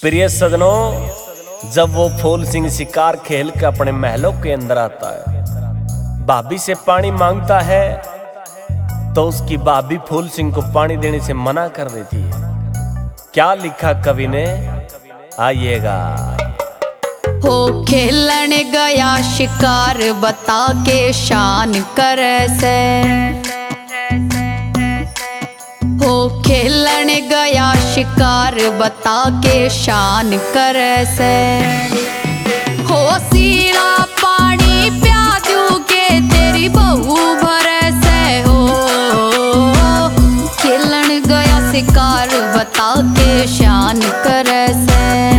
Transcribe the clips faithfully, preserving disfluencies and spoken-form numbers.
प्रिय सजनों, जब वो फूल सिंह शिकार खेल के अपने महलों के अंदर आता है, भाभी से पानी मांगता है तो उसकी भाभी फूल सिंह को पानी देने से मना कर देती है। क्या लिखा कवि ने, आइएगा। हो खेलन गया शिकार बता के शान करे से, हो खेलन गया शिकार बता के शान करे से, हो सीला पानी प्यादू के तेरी बहू भरे से, हो खेलन गया शिकार बता के शान करे से।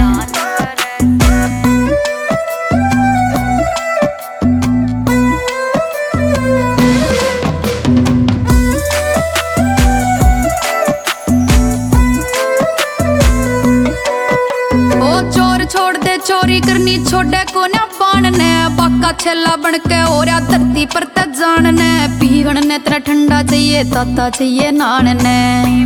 छोड़ दे चोरी करनी छोड़े को ना बाण ने, बाका छेला बन के ओरा धरती पर ते जान ने, पीवन ने तेरा ठंडा चाहिए ताता चाहिए नान ने,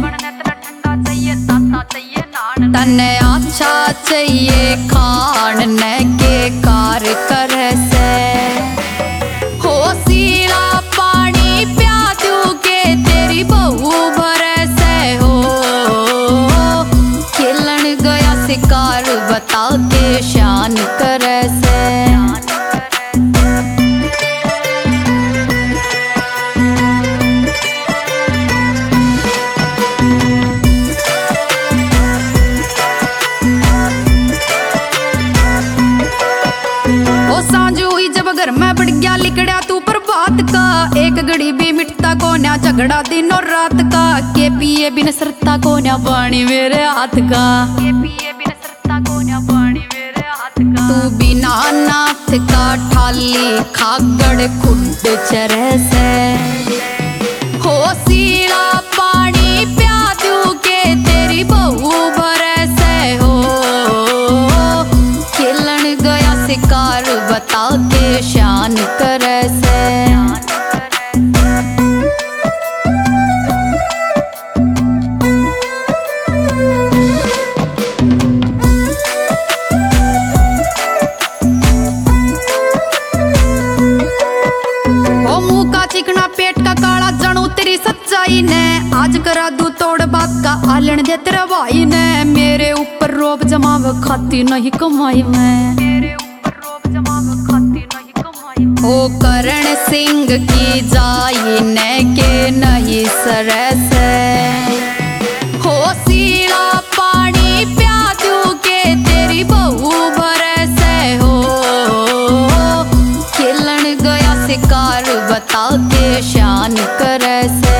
तने अच्छा चाहिए खान ने के कार करे से, हो सीला पानी प्यादू के तेरी बहू भरे से, हो खेलन गया शिकार बता के शान करे से। ओ सांझ हुई जब घर में बढ़ गया लिकड़ा तू पर बात का, एक घड़ी भी मिटता को ना झगड़ा दिन और रात का, के पिए बिन सरता को ना पानी मेरे हाथ का, के पिए बिन सरता को ना पानी मेरे हाथ का, तू बिना नाथ का ठाली खागड़ खुड चरे से, हो सीला पानी प्यादू के तेरी बहू भरे से, हो खेलन गया शिकार बता के शान करे से। चिकना पेट का काला जानू तेरी सच्चाई ने, आज करा दू तोड़ बात का आलन दे तेरा भाई ने, मेरे ऊपर रोब जमाव खाती नहीं कमाई में, मेरे ऊपर रोब जमाव खाती नहीं कमाई में, ओ करण सिंह की जाई ने के नहीं सरे से, हो सीला पानी प्यादू के तेरी बहू भरे से, हो खेलन गया शिकार बता के शान करे से।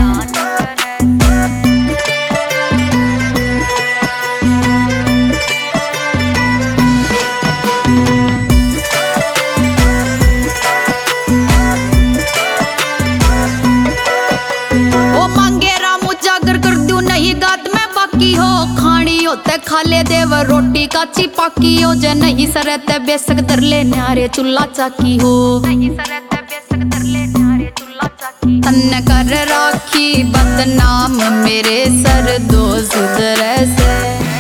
ओ मांगे रामू जागर कर दूं नहीं गात में बाकी हो, खानी होते खा ले देव रोटी काची पाकी हो, जे नहीं सरते बेसक दर ले न्यारे चूल्हा चाकी हो, नहीं सरते बेसक दर ले न्यारे चूल्हा चाकी, तन्ने कर राखी बदनाम मेरे सर दो सुधरे से।